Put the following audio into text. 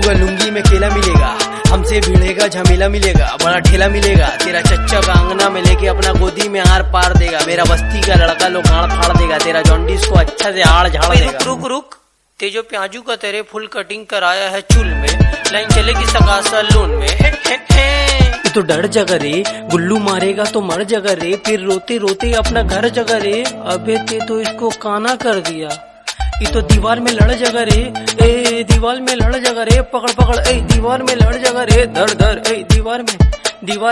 नाचूंगा लुंगी में केला मिलेगा, हमसे भिड़ेगा झमेला मिलेगा, बड़ा ठेला मिलेगा, तेरा चच्चा का अंगना में लेके अपना गोदी में आर पार देगा, मेरा बस्ती का लड़का लोग गाड़ फाड़ देगा, तेरा जॉन्डिस को अच्छा से आड़ झाड़ देगा। रुक रुक तेजो प्याजू का तेरे फुल कटिंग कराया है चूल में, लाइन चलेगी सगा सैलून में। तो डर जगा रे, गुल्लू मारेगा तो मर जगा रे, फिर रोते रोते अपना घर जगा रे। अबे ते तो इसको काना कर दिया, ये तो दीवार में लड़ जगा रे, ए दीवार में लड़ जगा रे, पकड़ पकड़ ए दीवार में लड़ जगा रे, धर धर ए दीवार में